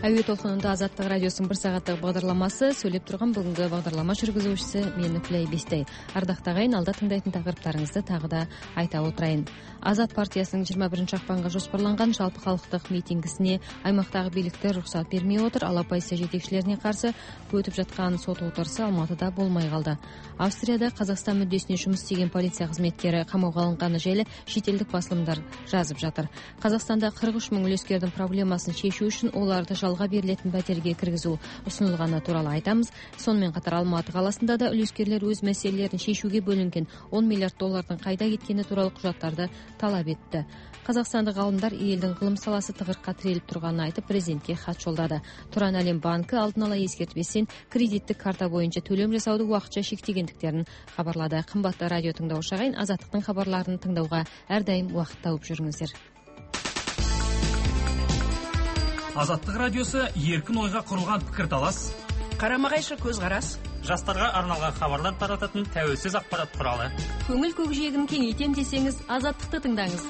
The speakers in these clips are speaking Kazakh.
Әуе толқынында Азаттық радиосының 1 сағаттық бағдарламасы. Сөйлеп тұрған бүгінгі бағдарлама жүргізушісі мен Үкілей Бестай. Ардақтағы ағайын, алда тыңдайтын тақырыптарыңызды тағы да айта отырайын. Азат партиясының 21 ақпанға жоспарланған жалпы халықтық митингісіне аймақтағы биліктер рұқсат бермей отыр. Ал оппозиция жетекшілеріне қарсы өтіп жатқан сот отырысы Алматыда болмай қалды. Австрияда Қазақстан мүддесіне жұмыс істеген полиция қызметкері қамауға алынғаны жайлы шетелдік басылымдар жазып жатыр. Қазақстанда 43 мың үлескердің проблемасын шешу үшін оларды жалға берілетін пәтерге кіргізу ұсынылғаны туралы айтамыз. Сонымен қатар Алматы қаласында да үлескерлер өз мәселелерін шешуге бөлінген 10 миллиард доллардың қайда кеткені туралы құжаттарды талап етті. Қазақстандық ғалымдар елдің ғылым саласы тығырыққа тіреліп тұрғанын айтып, президентке хат жолдады. Тұран әлем банкі алдын ала ескертпестен кредиттік карта бойынша төлем жасауды уақытша шектегендіктерін хабарлады. Қымбатты радио тыңдаушы ағайын, Азаттықтың хабарларын тыңдауға әрдайым уақыт тауып жүріңіздер. Азаттық радиосы еркін ойға құрылған пікірталас, қарама-қайшы көзқарас, жастарға арналған хабарлар тарататын тәуелсіз ақпарат құралы. Көңіл көкжиегін кеңейтем десеңіз, Азаттықты тыңдаңыз.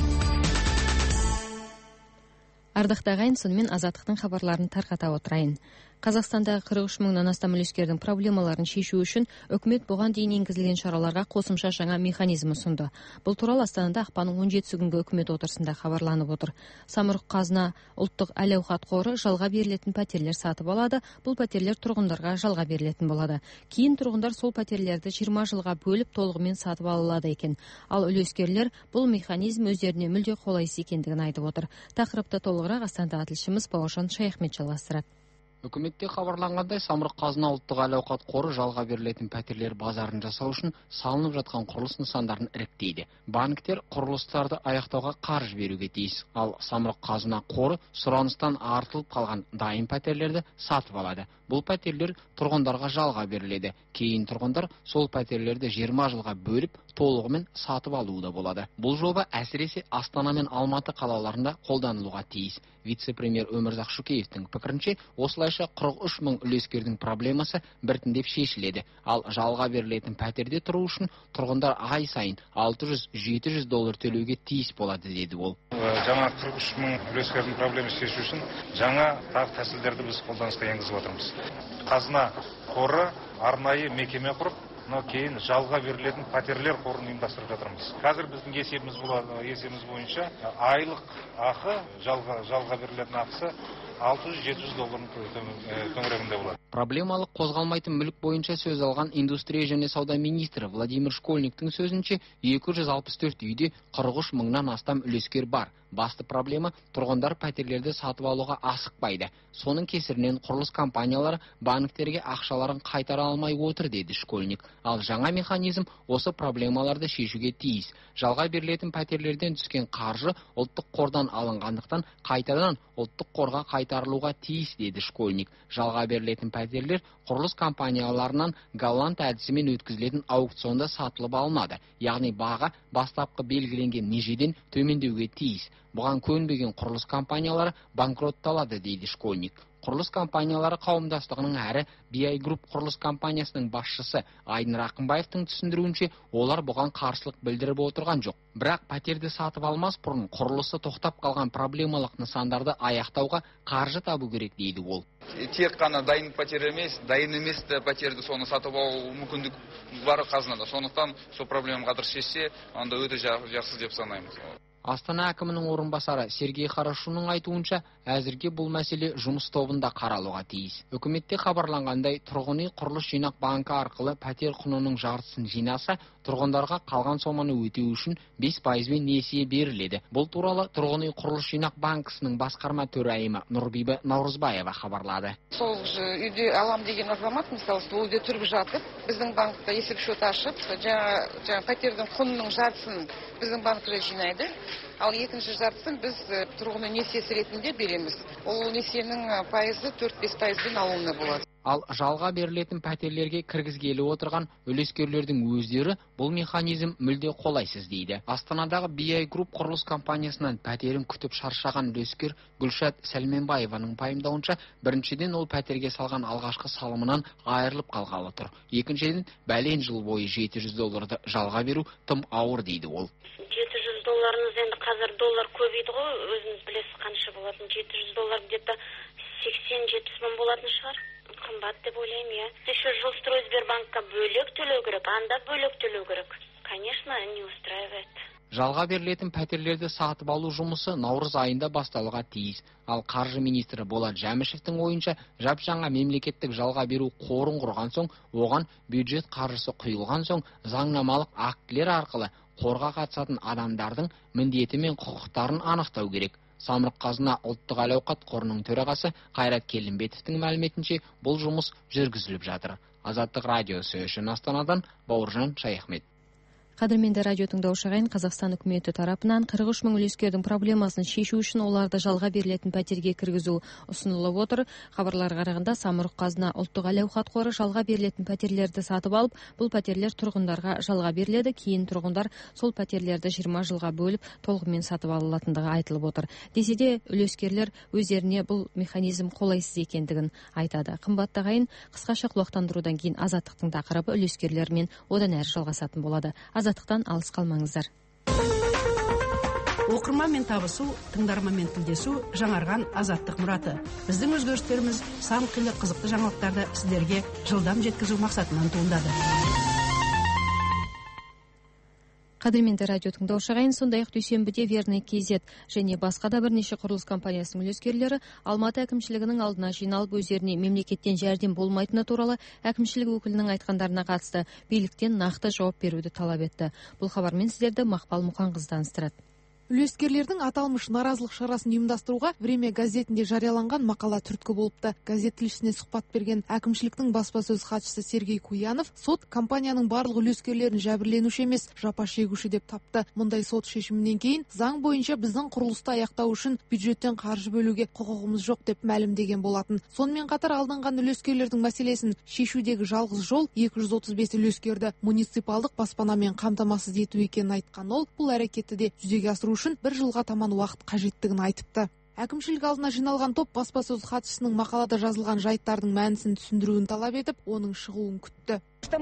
Ардақтағы ағайын, сонымен Азаттықтың хабарларын тарқата отырайын. Қазақстандағы 43 мыңнан астам үлескердің проблемаларын шешу үшін үкімет бұған дейін енгізілген шараларға қосымша жаңа механизм ұсынды. Бұл туралы Астанада ақпанның 17-сі күнгі үкімет отырысында хабарланып отыр. Самұрық қазына ұлттық әл-ауқат қоры жалға берілетін пәтерлер сатып алады. Бұл пәтерлер тұрғындарға жалға берілетін болады. Кейін тұрғындар сол пәтерлерді 20 жылға бөліп толығымен сатып алады екен. Ал үлескерлер бұл механизм өздеріне мүлде қолайсыз екендігін айтып отыр. Тақырыпты толығырақ Астанадағы тілшіміз Бауыржан Шаяхмет жалғастырады. Үкіметте хабарланғандай, Самұрық қазына ұлттық әл-ауқат қоры жалға берілетін пәтерлер базарын жасау үшін салынып жатқан құрылыс нысандарын іріктейді. Банктер құрылыстарды аяқтауға қаржы беруге тиіс, ал Самұрық қазына қоры сұраныстан артылып қалған дайын пәтерлерді сатып алады. Бұл пәтерлер тұрғындарға жалға беріледі. Кейін тұрғындар сол пәтерлерді 20 жылға бөліп толығымен сатып алуы да болады. Бұл жоба әсіресе Астана мен Алматы қалаларында қолданылуға тиіс. Вице-премьер Өмірзақ Шөкеевтің пікірінше, осылайша 43 мың үлескердің проблемасы біртіндеп шешіледі. Ал жалға берілетін пәтерде тұру үшін тұрғындар ай сайын 600-700 доллар төлеуге тиіс болады, деді ол. Жаңа 43 мың үлескердің проблемасын шешу үшін жаңа тәсілдерді біз қолданысқа енгізіп отырмыз. Қазына қоры арнайы мекеме құрып, кейін жалға берілетін пәтерлер қорын ұйымдастырып жатырмыз. Қазір біздің есебіміз бойынша айлық ақы, жалға берілетін ақысы 600-700 доллардың төңірегінде болады. Проблемалық қозғалмайтын мүлік бойынша сөз алған индустрия және сауда министрі Владимир Школьниктің сөзінше 264 үйде 43 мыңнан астам үлескер бар. Басты проблема тұрғындар пәтерлерді сатып алуға асықпайды. Соның кесірінен құрылыс компаниялары банктерге ақшаларын қайтара алмай отыр, деді Школьник. Ал жаңа механизм осы проблемаларды шешуге тиіс. Жалға берілетін пәтерлерден түскен қаржы ұлттық қордан алынғандықтан қайтадан ұлттық қорға қайтарылуға тиіс, деді Школьник. Жалға берілетін пәтерлер құрылыс компанияларынан голланд әдісімен өткізілетін аукционда сатылып алынады. Яғни баға бастапқы белгіленген межеден төмендеуге тиіс. Бұған көнбеген құрылыс компаниялары банкротталады, дейді Школьник. Құрылыс компаниялары қауымдастығының әрі BI Group құрылыс компаниясының басшысы Айдын Рақымбаевтың түсіндіруінше, олар бұған қарсылық білдіріп отырған жоқ. Бірақ пәтерді сатып алмас бұрын құрылысы тоқтап қалған проблемалық нысандарды аяқтауға қаржы табу керек, дейді ол. Тек қана дайын пәтер емес, дайын емес пәтерді соны сатып алу мүмкіндік бар қазынада. Сондықтан сол проблемаға дұрыс шешсе, онда өте жақсы деп санаймыз. Астана әкімінің орынбасары Сергей Хорошунның айтуынша, әзірге бұл мәселе жұмыс тобында қаралуға тиіс. Үкіметте хабарланғандай, тұрғын үй құрылыс жинақ банкі арқылы пәтер құнының жартысын жинаса, тұрғындарға қалған соманы өтеу үшін 5%-мен несие беріледі. Бұл туралы тұрғын үй құрылыс жинақ банкісінің басқарма төрайымы Нұрбибі Наурызбаева хабарлады. Сол үйде алам деген азамат, мысалы, сол үйде тұрып жатып, біздің банкта есеп шот ашып, жаңа пәтердің құнының жартысын біздің банкіде жинайды. Ал екінші жартысын біз тұрғын үй несиесі ретінде береміз. Ол несиенің пайызы 4-5%-бен алуына болады. Ал жалға берілетін пәтерлерге кіргізгелі отырған үлескерлердің өздері бұл механизм мүлде қолайсыз, дейді. Астанадағы BI Group құрылыс компаниясынан пәтерін күтіп шаршаған үлескер Гүлшат Сәлменбаеваның пайымдауынша, біріншіден ол пәтерге салған алғашқы салымынан айырылып қалғалы тұр. Екіншіден, бәлен жыл бойы 700 долларды жалға беру тым ауыр, дейді ол. 700 долларыңыз енді қазір доллар көбейді ғой, өзіңіз білесіз қанша болатын. 700 доллар где-то 80-70 мың болатын шығар. Қымбат деп ойлаймын, иә. Еще Жилстройсбербанкқа бөлек төлеу керек, анда бөлек төлеу керек. Конечно, не устраивает. Жалға берілетін пәтерлерді сатып алу жұмысы наурыз айында басталуға тиіс. Ал қаржы министрі Болат Жәмішевтің ойынша, жаңа мемлекеттік жалға беру қорын құрған соң, оған бюджет қаржысы құйылған соң, заңнамалық актілер арқылы қорға қатысатын адамдардың міндеті мен құқықтарын анықтау керек. Самұрық қазына ұлттық әл-ауқат қорының төрағасы Қайрат Келімбетовтің мәліметінше, бұл жұмыс жүргізіліп жатыр. Азаттық радиосы үшін Астанадан Бауыржан Шаяхмет. Қадірменді радио тыңдаушы ағайын, Қазақстан үкіметі тарапынан 43 мың үлескердің проблемасын шешу үшін оларды жалға берілетін пәтерге кіргізу ұсынылып отыр. Хабарларға қарағанда, Самұрық қазына ұлттық әл-ауқат қоры жалға берілетін пәтерлерді сатып алып, бұл пәтерлер тұрғындарға жалға беріледі. Кейін тұрғындар сол пәтерлерді 20 жылға бөліп толығымен сатып алынатындығы айтылып отыр. Десе де үлескерлер өздеріне бұл механизм қолайсыз екендігін айтады. Қымбатты ағайын, қысқаша құлақтандырудан кейін азаттықтың тақырыбы үлескерлермен одан әрі жалғасатын болады. Азаттықтан алыс қалмаңыздар. Оқырманмен табысу, тыңдарманмен тілдесу жаңарған азаттық мұраты. Біздің өзгерістеріміз сан қилы қызықты жаңалықтарды сіздерге жылдам жеткізу мақсатынан туындады. Қадірменді радио тыңдаушы ағайын, сондай-ақ дүйсенбіде Верный KZ және басқа да бірнеше құрылыс компаниясының үлескерлері Алматы әкімшілігінің алдына жиналып, өздеріне мемлекеттен жәрдем болмайтыны туралы әкімшілік өкілінің айтқандарына қатысты биліктен нақты жауап беруді талап етті. Бұл хабармен сіздерді Мақпал Мұқанқызы таныстырады. Үлескерлердің аталмыш наразылық шарасын ұйымдастыруға Время газетінде жарияланған мақала түрткі болыпты. Газет тілшісіне сұхбат берген әкімшіліктің баспасөз хатшысы Сергей Куянов сот компанияның барлық үлескерлерін жәбірленуші емес, жапа шегуші деп тапты. Мұндай сот шешімінен кейін заң бойынша біздің құрылысты аяқтау үшін бюджеттен қаржы бөлуге құқығымыз жоқ деп мәлімдеген болатын. Сонымен қатар алданған үлескерлердің мәселесін шешудегі жалғыз жол 235 үлескерді муниципалдық баспанамен қамтамасыз ету екенін айтқан ол, бұл әрекетті де жүзеге асыру үшін 1 жылға таман уақыт қажеттігін айтыпты. Әкімшілік алдына жиналған топ баспасөз хатшысының мақалада жазылған жайттардың мәнісін түсіндіруін талап етіп, оның шығуын күтті.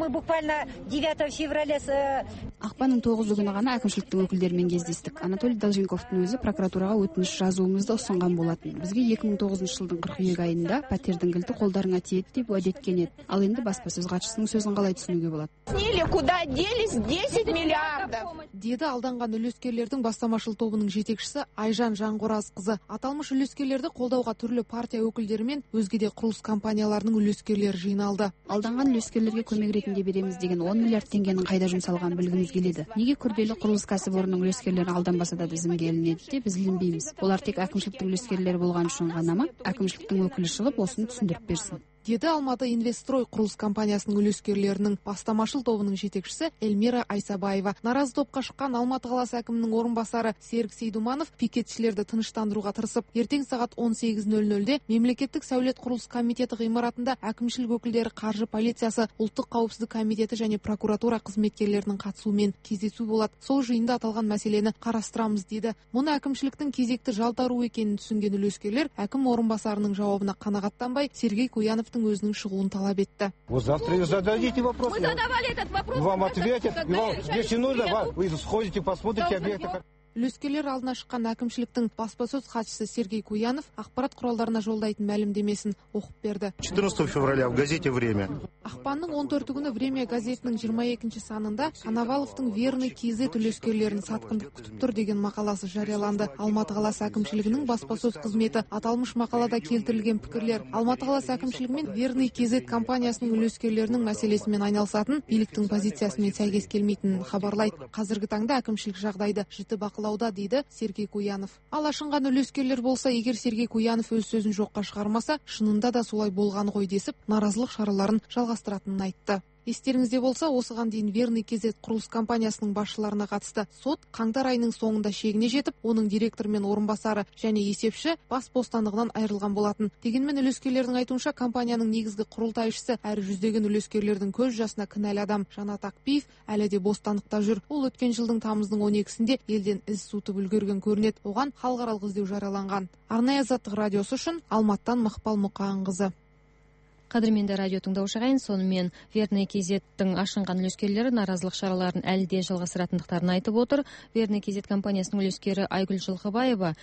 Ақпанның 9 күні ғана әкімшіліктің өкілдерімен кездестік. Анатолий Долженковтың өзі прокуратураға өтініш жазуымызды ұсынған болатын. Бізге 2009 жылдың қыркүйек айында пәтердің кілті қолдарыңа тиеді деп уәде еткен еді. Ал енді баспасөз хатшысының сөзін қалай түсінуге болады? Куда делись 10 миллиардов? Деді алданған үлескерлердің бастамашыл тобының жетекшісі Айжан Жанғоразқызы. Аталмыш үлескерлерді қолдауға түрлі партия өкілдері мен өзге де құрылыс компанияларының үлескерлері жиналды. Алданған үлескерлерге көмек ретінде береміз деген 10 миллиард теңгенің қайда жұмсалғанын білгіміз келеді. Неге күрделі құрылыс кәсіпорнының үлескерлері алданбаса да тізімге ілінеді деп біз ілінбейміз. Олар тек әкімшіліктің үлескерлері болған үшін ғана ма? Әкімшіліктің өкілі шығып осыны түсіндіріп берсін. Деді Алматы Инвестстрой құрылыс компаниясының үлескерлерінің бастамашыл тобының жетекшісі Эльмира Айсабаева. Наразы топқа шыққан Алматы қаласы әкімінің орынбасары Серік Сейдуманов пикетшілерді тыныштандыруға тырысып, ертең сағат 18:00-де мемлекеттік сәулет құрылыс комитеті ғимаратында әкімшілік өкілдері, қаржы полициясы, ұлттық қауіпсіздік комитеті және прокуратура қызметкерлерінің қатысуымен кездесу болады. Сол жиында аталған мәселені қарастырамыз деді. Мұны әкімшіліктің кезекті жалтару екенін түсінген үлескерлер әкім орынбасарының жауабына қанағаттанбай Сергей Куяновтың өзінің шығуын талап етті. Вы завтра зададите вопрос. Мы задавали этот вопрос. Вам ответят. Если нужно, вы сходите, посмотрите объекты. Үлескерлер алдына шыққан әкімшіліктің баспасөз хатшысы Сергей Куянов ақпарат құралдарына жолдайтын мәлімдемесін оқып берді. 14 февраля в газете «Время». Ақпанның 14 күні «Время» газетінің 22 санында Коноваловтың Верный KZ үлескерлерін сатқындық күтіп тұр деген мақаласы жарияланды. Алматы қаласы әкімшілігінің баспасөз қызметі аталмыш мақалада келтірілген пікірлер Алматы қаласы әкімшілігі мен Верный KZ компаниясының үлескерлерінің мәселесімен айналысатын биліктің позициясымен сәйкес келмейтінін хабарлайды. Қазіргі таңда әкімшілік жағдайды жіті бақылауда, дейді Сергей Куянов. Ал ашынған үлескерлер болса, егер Сергей Куянов өз сөзін жоққа шығармаса, шынында да солай болған ғой десіп, наразылық шараларын жалғастыратынын айтты. Естеріңізде болса, осыған дейін Верный KZ құрылыс компаниясының басшыларына қатысты сот қаңтар айының соңында шегіне жетіп, оның директоры мен орынбасары және есепші бас бостандығынан айырылған болатын. Дегенмен үлескерлердің айтуынша, компанияның негізгі құрылтайшысы әрі жүздеген үлескерлердің көз жасына кінәлі адам Жанат Ақпиев әлі де бостандықта жүр. Ол өткен жылдың тамыздың 12-сінде елден із суытып үлгерген көрінеді. Оған халықаралық іздеу жарияланған. Арнайы Азаттық радиосы үшін Алматыдан Мақпал Мұқанқызы. Қадірменді радио тыңдаушы ағайын, сонымен Верный KZ-тің ашынған үлескерлері наразылық шараларын әлі де жалғастыратындықтарын айтып отыр. Верный KZ компаниясының үлескері Айгүл Жылқыбаева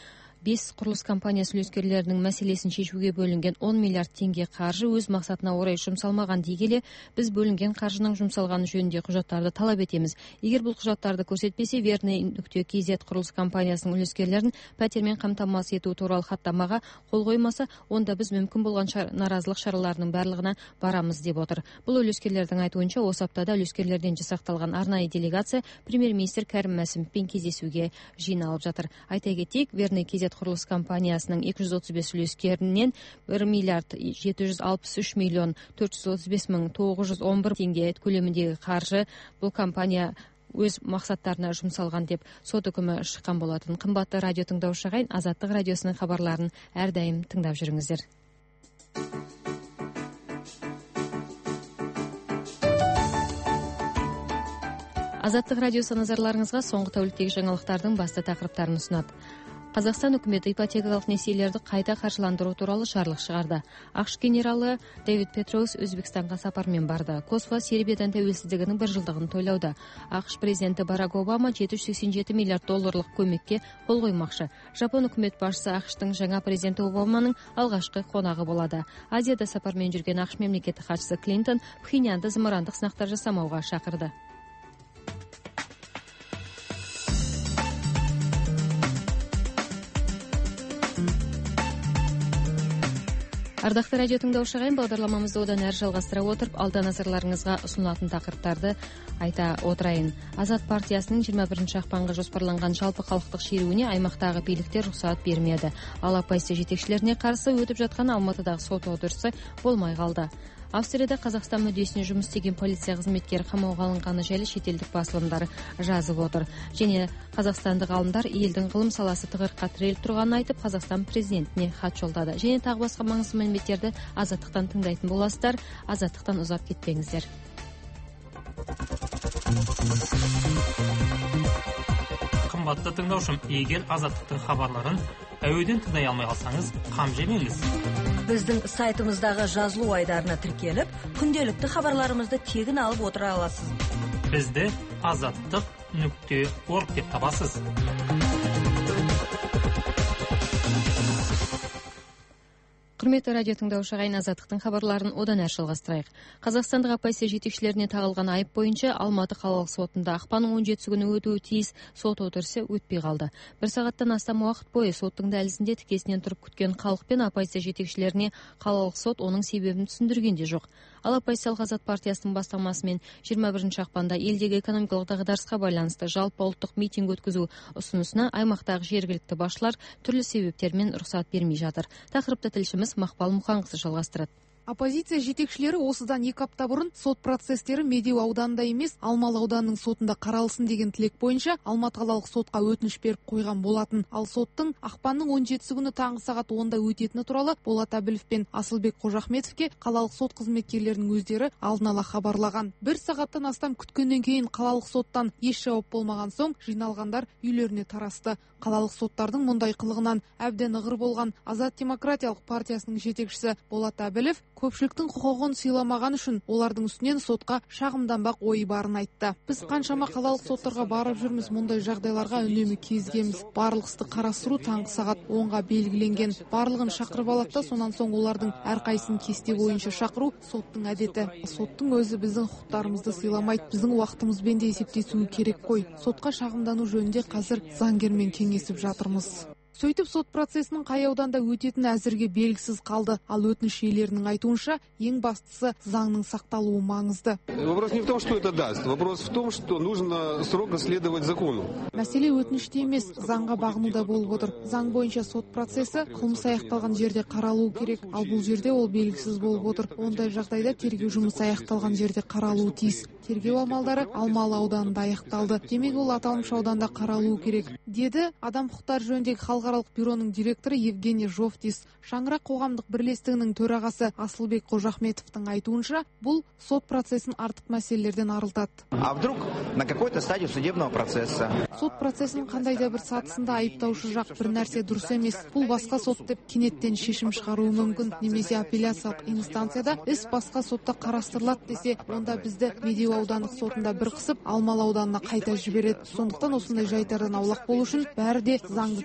5 құрылыс компаниясы үлескерлерінің мәселесін шешуге бөлінген 10 миллиард теңге қаржы өз мақсатына орай жұмсалмаған дей келе, біз бөлінген қаржының жұмсалғаны жөнінде құжаттарды талап етеміз. Егер бұл құжаттарды көрсетпесе, Верный.kz құрылыс компаниясының үлескерлерін пәтермен қамтамасыз ету туралы хаттамаға қол қоймаса, онда біз мүмкін болған наразылық шараларының барлығына барамыз деп отыр. Бұл үлескерлердің айтуынша, осы аптада үлескерлерден жасақталған арнайы делегация премьер-министр Кәрім Мәсімовпен кездесуге жиналып жатыр. Айта кетейік, Верный.kz құрылыс компаниясының 235 үлескерінен 1 миллиард 763 миллион 435 мың 911 теңге көлеміндегі қаржы бұл компания өз мақсаттарына жұмсалған деп сот үкімі шыққан болатын. Қымбатты радио тыңдаушы ағайын, Азаттық радиосының хабарларын әрдайым тыңдап жүріңіздер. Азаттық радиосы назарларыңызға соңғы тәуліктегі жаңалықтардың басты тақырыптарын ұсынады. Қазақстан үкіметі ипотекалық несиелерді қайта қаржыландыру туралы жарлық шығарды. ақш генералы Дэвид Петроус Өзбекстанға сапармен барды. Косово Сербиядан тәуелсіздігінің 1 жылдығын тойлауда. ақш президенті Барак Обама 787 миллиард долларлық көмекке қол қоймақшы. Жапон үкімет басшысы ақштың жаңа президенті Обаманың алғашқы қонағы болады. Азияда сапармен жүрген ақш мемлекеттік хатшысы Клинтон Пхеньянды зымырандық сынақтар жасамауға шақырды. Ардақты радио тыңдаушы ағайын, бағдарламамызды одан әрі жалғастыра отырып, алда назарларыңызға ұсынылатын тақырыптарды айта отырайын. Азат партиясының 21 ақпанға жоспарланған жалпы халықтық шеруіне аймақтағы биліктер рұқсат бермеді. Ал оппозиция жетекшілеріне қарсы өтіп жатқан Алматыдағы сот отырысы болмай қалды. Австрияда Қазақстан мүддесіне жұмыс істеген полиция қызметкері қамауға алынғаны жайлы шетелдік басылымдар жазып отыр. Және қазақстандық ғалымдар елдің ғылым саласы тығырыққа тіреліп тұрғанын айтып, Қазақстан президентіне хат жолдады. Және тағы басқа маңызды мәліметтерді Азаттықтан тыңдайтын боласыздар. Азаттықтан ұзап кетпеңіздер. Қымбатты тыңдаушым, егер Азаттықтың хабарларын әуеден тыңдай алмай қалсаңыз, қам жемеңіз. Біздің сайтымыздағы жазылу айдарына тіркеліп, күнделікті хабарларымызды тегін алып отыра аласыз. Бізді azаттық.org деп табасыз. Құрметті радио тыңдаушы ағайын, Азаттықтың хабарларын одан әрі жалғастырайық. Қазақстандық оппозиция жетекшілеріне тағылған айып бойынша Алматы қалалық сотында ақпанның 17 күні өтуі тиіс сот отырысы өтпей қалды. 1 сағаттан астам уақыт бойы соттың дәлізінде тікесінен тұрып күткен халық пен оппозиция жетекшілеріне қалалық сот оның себебін түсіндірген де жоқ. Ал оппозициялық Азат партиясының бастамасымен 21 ақпанда елдегі экономикалық дағдарысқа байланысты жалпы ұлттық митинг өткізу ұсынысына аймақтағы жергілікті басшылар түрлі себептермен рұқсат бермей жатыр. Тақырыпты тілшіміз Мақпал Мұханқызы жалғастырады. Оппозиция жетекшілері осыдан 2 апта бұрын сот процестері Медеу ауданында емес, Алмалы ауданының сотында қаралсын деген тілек бойынша Алматы қалалық сотқа өтініш беріп қойған болатын. Ал соттың ақпанның 17 күні таңғы сағат 10-да өтетіні туралы Болат Әбілов пен Асылбек Қожахметовке қалалық сот қызметкерлерінің өздері алдын ала хабарлаған. 1 сағаттан астам күткеннен кейін қалалық соттан еш жауап болмаған соң жиналғандар үйлеріне тарасты. Қалалық соттардың мұндай қылығынан әбден ығыр болған Азат демократиялық партиясының жетекшісі Болат Әбілов көпшіліктің құқығын сыйламаған үшін олардың үстінен сотқа шағымданбақ ойы барын айтты. Біз қаншама қалалық соттарға барып жүрміз, мұндай жағдайларға үнемі кезігеміз. Барлық істі қарастыру таңғы сағат 10-ға белгіленген. Барлығын шақырып алады да, сонан соң олардың әрқайсысын кесте бойынша шақыру соттың әдеті. Соттың өзі біздің құқықтарымызды сыйламайды, біздің уақытымызбен де есептесуі керек қой. Сотқа шағымдану жөнінде қазір заңгермен кеңесіп жатырмыз. Сөйтіп сот процесінің қай ауданда өтетіні әзірге белгісіз қалды. Ал өтініш иелерінің айтуынша ең бастысы заңның сақталуы маңызды. Вопрос не в том, что это даст. Вопрос в том, что нужно строго следовать закону. Мәселе өтініште емес, заңға бағынуда болып отыр. Заң бойынша сот процесі қылмыс аяқталған жерде қаралуы керек. Ал бұл жерде ол белгісіз болып отыр. Ондай жағдайда тергеу жұмысы аяқталған жерде қаралуы тиіс. Тергеу амалдары Алмалы ауданында аяқталды. Демек ол аталмыш ауданда қаралуы керек, деді Адам құқықтары жөніндегі халықаралық бюроның директоры Евгений Жовтис. Шаңырақ қоғамдық бірлестігінің төрағасы Асылбек Қожахметовтың айтуынша, бұл сот процесін артық мәселелерден арылтады. А вдруг на какой-то стадии судебного процесса? Сот процесінің қандай да бір сатысында айыптаушы жақ бір нәрсе дұрыс емес, бұл басқа сот деп кенеттен шешім шығаруы мүмкін, немесе апелляциялық инстанцияда іс басқа сотта қарастырылады десе, онда бізді Медеу аудандық сотында бір қысып, Алмалы ауданына қайта жібереді. Сондықтан осындай жайттардан аулақ болу үшін бәрі де заңды түрде өтсін.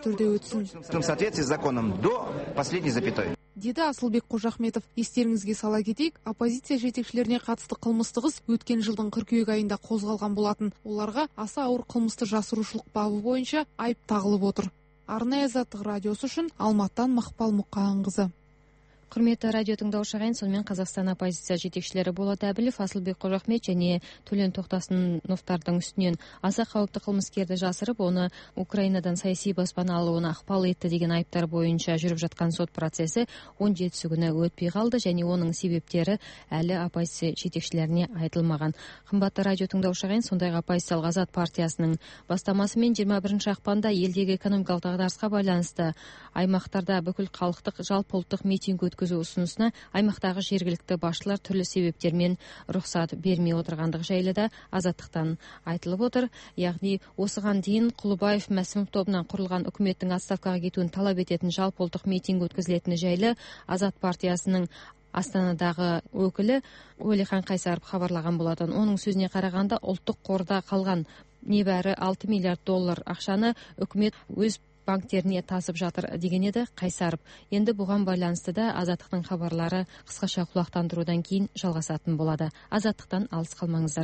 жүргізілсін. В соответствии с законом до последней запятой. Деді Асылбек Қожахметов. Естеріңізге сала кетейік, оппозиция жетекшілеріне қатысты қылмыстық іс өткен жылдың қыркүйек айында қозғалған болатын. Оларға аса ауыр қылмысты жасырушылық бабы бойынша айып тағылып отыр. Арнайы Азаттық радиосы үшін Алматыдан Мақпал Мұқағанқызы. Құрметті радио тыңдаушы ағайын, сонымен Қазақстан оппозиция жетекшілері Болат Әбілов, Асылбек Қожахмет және Төлен Тоқтасыновтардың үстінен аса қауіпті қылмыскерді жасырып, оны Украинадан саяси баспана алуына ықпал етті деген айыптар бойынша жүріп жатқан сот процесі 17 күні өтпей қалды және оның себептері әлі оппозиция жетекшілеріне айтылмаған. Қымбатты радио тыңдаушы ағайын, сондай-ақ оппозициялық Азат партиясының бастамасымен 21 ақпанда елдегі экономикалық дағдарысқа байланысты аймақтарда бүкіл халықтық жалпыұлттық митинг өткізу ұсынысына аймақтағы жергілікті басшылар түрлі себептермен рұқсат бермей отырғандығы жайлы да Азаттықтан айтылып отыр. Яғни осыған дейін Құлыбаев Мәсімов тобынан құрылған үкіметтің отставкаға кетуін талап ететін жалпыұлттық митинг өткізілетіні жайлы Азат партиясының Астанадағы өкілі Уәлихан Қайсаров хабарлаған болатын. Оның сөзіне қарағанда, ұлттық қорда қалған небәрі 6 миллиард доллар ақшаны үкімет өз банктеріне тасып жатыр деген еді Қайсаров. Енді бұған байланысты да Азаттықтың хабарлары қысқаша құлақтандырудан кейін жалғасатын болады. Азаттықтан алыс қалмаңыздар.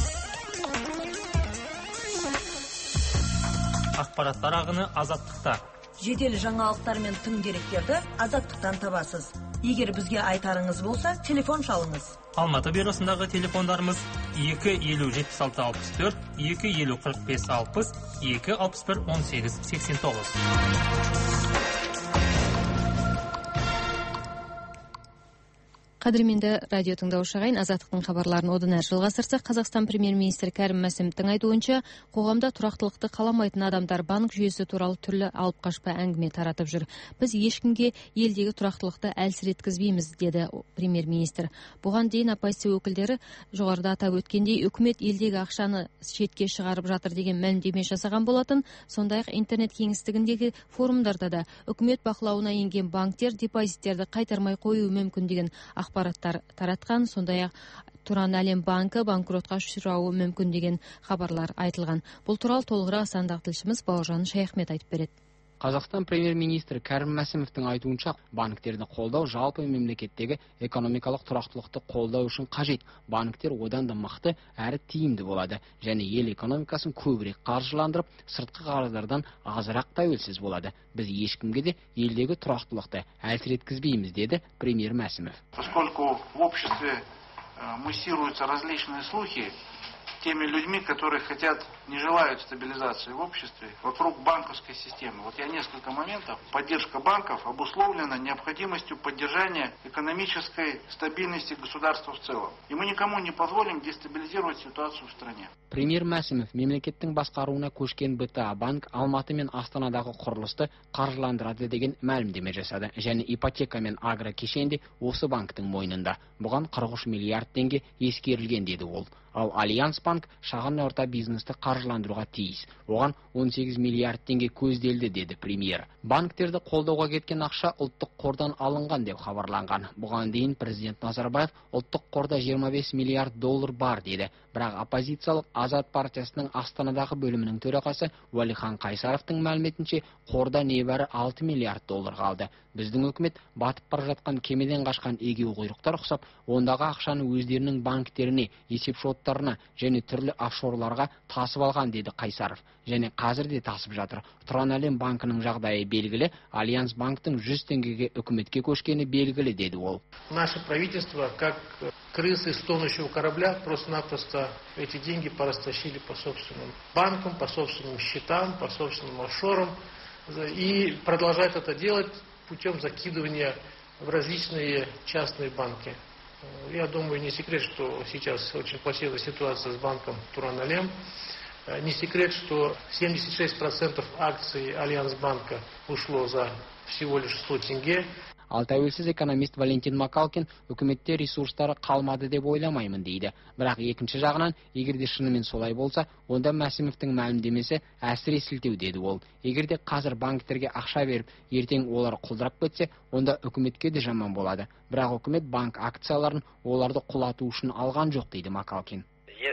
Ақпараттар ағыны Азаттықта. Жедел жаңалықтар мен тың деректерді Азаттықтан табасыз. Егер бізге айтарыңыз болса, телефон шалыңыз. Алматы бюросындағы телефондарымыз 250-76-64, 250-45-60, 261-18-89. Қадірменді радио тыңдаушы ағайын, Азаттықтың хабарларын одан әрі жалғастырсақ, Қазақстан премьер-министрі Кәрім Мәсімовтің айтуынша, қоғамда тұрақтылықты қаламайтын адамдар банк жүйесі туралы түрлі алып қашпа әңгіме таратып жүр. Біз ешкімге елдегі тұрақтылықты әлсіреткізбейміз, деді премьер-министр. Бұған дейін оппозиция өкілдері жоғарыда атап өткендей, үкімет елдегі ақшаны шетке шығарып жатыр деген мәлімдеме жасаған болатын. Сондай-ақ интернет кеңістігіндегі форумдарда да үкімет бақылауына енген банктер депозиттерді қайтармай қоюы мүмкін деген ақпараттар таратқан. Сондай-ақ Тұран әлем банкі банкротқа ұшырауы мүмкін деген хабарлар айтылған. Бұл туралы толығырақ Астанадағы тілшіміз Бауыржан Шаяхмет айтып береді. Қазақстан премьер-министрі Кәрім Мәсімовтің айтуынша, банктерді қолдау жалпы мемлекеттегі экономикалық тұрақтылықты қолдау үшін қажет. Банктер одан да мықты әрі тиімді болады және ел экономикасын көбірек қаржыландырып, сыртқы қарыздардан азырақ тәуелсіз болады. Біз ешкімге де елдегі тұрақтылықты әлсіреткізбейміз, деді премьер Мәсімов. Поскольку в обществе муссируются различные слухи теми людьми, которые не желают стабилизации в обществе вокруг банковской системы. Вот я несколько моментов. Поддержка банков обусловлена необходимостью поддержания экономической стабильности государства в целом. И мы никому не позволим дестабилизировать ситуацию в стране. Премьер Мәсімов мемлекеттің басқаруына көшкен БТА банк Алматы мен Астанадағы құрылысты қаржыландырады деген мәлімдеме жасады. Және ипотека мен агрокешенде осы банктың мойнында. Бұған 43 миллиард теңге ескерілген, деді ол. Ал Альянс банк шағын орта бизнесті қаржыландыруға тиіс. Оған 18 миллиард теңге көзделді, деді премьер. Банктерді қолдауға кеткен ақша ұлттық қордан алынған деп хабарланған. Бұған дейін президент Назарбаев ұлттық қорда 25 миллиард доллар бар, деді. Бірақ оппозициялық Азат партиясының Астанадағы бөлімінің төрағасы Уәлихан Қайсаровтың мәліметінше, қорда небәрі 6 миллиард доллар қалды. Біздің үкімет батып бара жатқан кемеден қашқан егеу құйрықтар ұқсап, ондағы ақшаны өздерінің банктеріне, есепшоттарына және түрлі офшорларға тасып алған, деді Қайсаров. Және қазір де тасып жатыр. Тұран әлем банкының жағдайы белгілі, Альянс банктың 100 теңгеге үкіметке көшкені белгілі, деді ол. Наше правительство, как крысы с тонущего корабля, просто-напросто эти деньги порастащили по собственным банкам, по собственным счетам, по собственным офшорам и продолжает это делать путем закидывания в различные частные банки. Я думаю, не секрет, что сейчас очень плачевная ситуация с банком Туран-Алем. Не секрет, что 76% акций Альянс-банка ушло за всего лишь 100 тенге. Ал тәуелсіз экономист Валентин Макалкин үкіметте ресурстары қалмады деп ойламаймын, дейді. Бірақ екінші жағынан, егерде шынымен солай болса, онда Мәсімовтің мәлімдемесі әсіре сілтеу, деді ол. Егерде қазір банктерге ақша беріп, ертең олар құлдырап кетсе, онда үкіметке де жаман болады. Бірақ үкімет банк акцияларын оларды құлату үшін алған жоқ, дейді Макалкин. Если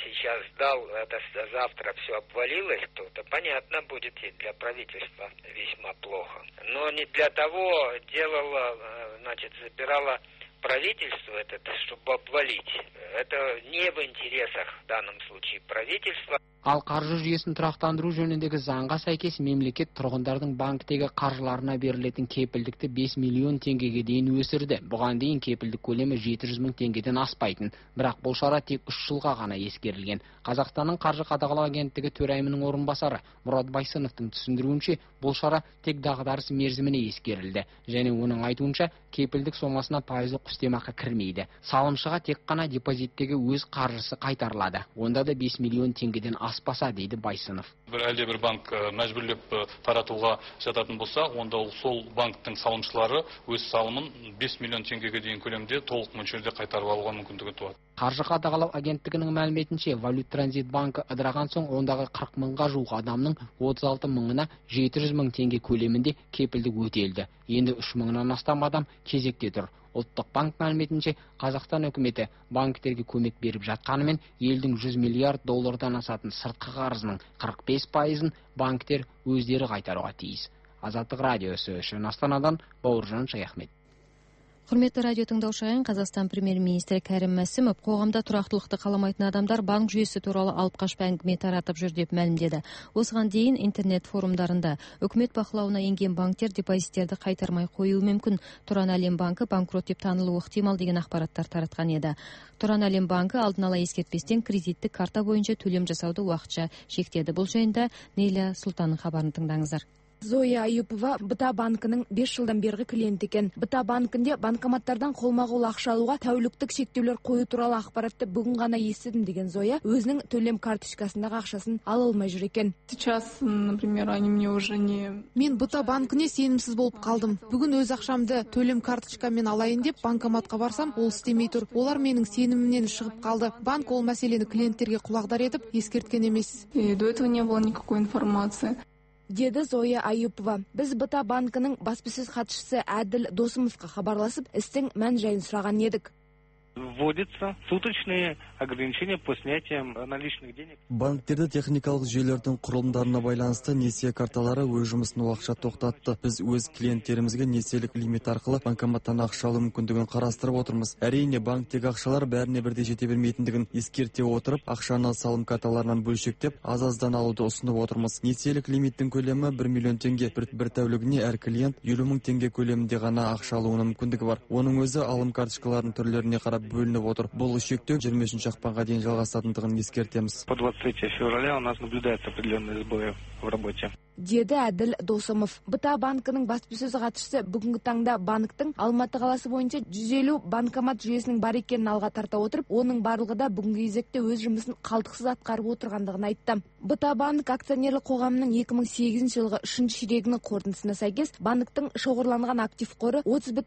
сейчас дал, это завтра все обвалилось, то это понятно будет и для правительства весьма плохо. Но не для того делала, значит, забирала правительство это, чтобы обвалить. Это не в интересах в данном случае правительства. Ал қаржы жүйесін тұрақтандыру жөніндегі заңға сәйкес мемлекет тұрғындардың банктегі қаржыларына берілетін кепілдікті 5 миллион теңгеге дейін өсірді. Бұған дейін кепілдік көлемі 700 мың теңгеден аспайтын. Бірақ бұл шара тек 3 жылға ғана ескерілген. Қазақстанның қаржы қадағалау агенттігі төрайымының орынбасары Мұрат Байсыновтың түсіндіруінше, бұл шара тек дағдарыс мерзіміне ескерілді. Және оның айтуынша, кепілдік сомасына пайызы үстемақы кірмейді. Салымшыға тек қана депозиттегі өз қаржысы қайтарылады. Онда да 5 миллион теңгеден аспаса, дейді Байсынов. Әлде бір банк мәжбүрлеп таратуға жататын болса, онда сол банктың салымшылары өз салымын 5 миллион теңгеге дейін көлемде толық мөлшерде қайтарып алуға мүмкіндігі туады. Қаржы қадағалау агенттігінің мәліметінше, Валют Транзит банкі ыдыраған соң, ондағы 40 мыңға жуық адамның 36 мыңына 700 мың теңге көлемінде кепілдік өтелді. Енді 3 мыңнан астам адам кезекте тұр. Ұлттық банк мәліметінше, Қазақстан үкіметі банктерге көмек беріп жатқанымен, елдің 100 миллиард доллардан асатын сыртқы қарызының 45%-ын банктер өздері қайтаруға тиіс. Азаттық радиосы үшін Астанадан Бауыржан Шаяхмет. Құрметті радио тыңдаушылар, Қазақстан премьер-министрі Кәрім Мәсімов қоғамда тұрақтылықты қаламайтын адамдар банк жүйесі туралы алып қашпа әңгіме таратып жүр деп мәлімдеді. Осыған дейін интернет форумдарында үкімет бақылауына енген банктер депозиттерді қайтармай қоюы мүмкін. Тұран Әлем банкі банкрот деп танылуы ықтимал деген ақпараттар таратқан еді. Тұран Әлем банкі алдын ала ескертпестен кредиттік карта бойынша төлем жасауды уақытша шектеді. Бұл жайында Нейля Сұлтанның хабарын тыңдаңыздар. Зоя Аюпова БТА банкінің 5 жылдан бергі клиент екен. БТА банкінде банкоматтардан қолма-қол ақша алуға тәуліктік шектеулер қою туралы ақпаратты бүгін ғана естідім деген Зоя өзінің төлем карточкасындағы ақшасын ала алмай жүр екен. Сейчас, например, они мне уже не... Мен БТА банкіне сенімсіз болып қалдым. Бүгін өз ақшамды төлем карточкамен алайын деп банкоматқа барсам, ол істемей тұр. Олар менің сенімімнен шығып қалды. Банк ол мәселені клиенттерге құлағдар етіп ескерткен емес. До этого не было никакой информации. Деді Зоя Аюпова. Біз БТА банкінің баспасөз хатшысы Әділ Досымовқа хабарласып, істің мән жайын сұраған едік. Вводятся суточные ограничения по снятиям наличных денег. Банктерді техникалық жүйелердің құрылымдарына байланысты несие карталары өз жұмысын уақытша тоқтатты. Біз өз клиенттерімізге несиелік лимит арқылы банкоматтан ақша алу мүмкіндігін қарастырып отырмыз. Әрине, банктегі ақшалар бәріне бірдей жете бермейтіндігін ескерте отырып, ақшаны салым карталарынан бөлшектеп, аз-аздан алуды ұсынып отырмыз. Несиелік лимиттің көлемі 1 миллион теңге. Бір тәулігіне әр клиент 70 мың теңге көлемінде ғана ақша алуының мүмкіндігі бар. Оның өзі алым карточкаларының түрлеріне қарап бөлініп отыр. Бұл шектеу 23 ақпанға дейін жалғасатындығын ескертеміз. По 23 февраля у нас наблюдаются определенные сбои в работе. Деді Әділ Досымов. БТА банкінің баспасөз хатшысы бүгінгі таңда банктың Алматы қаласы бойынша 150 банкомат жүйесінің бар екенін алға тарта отырып, оның барлығы да бүгінгі кезекте өз жұмысын қалтқысыз атқарып отырғандығын айтты. БТА банк акционерлік қоғамының 2008 жылғы 3 ширегінің қорытындысына сәйкес, банктың шоғырланған актив қоры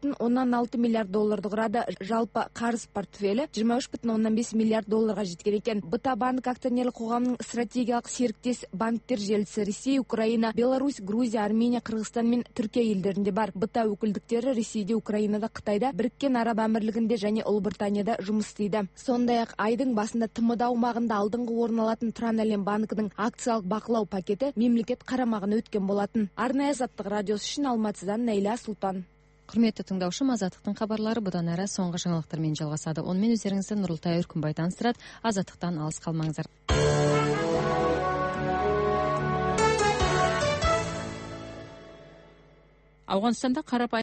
30,6 миллиард долларды құрады. Жалпы қарыз портфелі 23,5 миллиард долларға жеткен екен. БТА банк акционерлік қоғамының стратегиялық серіктес банктер желісі Ресей, Украина, Беларусь, Грузия, Армения, Қырғызстан мен Түркия елдерінде бар. БТА өкілдіктері Ресейде, Украинада, Қытайда, Біріккен Араб Әмірлігінде және Ұлыбританияда жұмыс істейді. Сондай-ақ айдың басында ТМД аумағында алдыңғы орын алатын Тұран Әлем банкінің акциялық бақылау пакеті мемлекет қарамағына өткен болатын. Арнайы Азаттық радиосы үшін Алматыдан Нейля Сұлтан. Құрметті тыңдаушым, Азаттықтың хабарлары бұдан әрі соңғы жаңалықтармен жалғасады. Онымен өздеріңізді Нұрылтай Үркімбай таныстырады. Азаттықтан алыс қалмаңыздар. Ауғанстанда қарапайым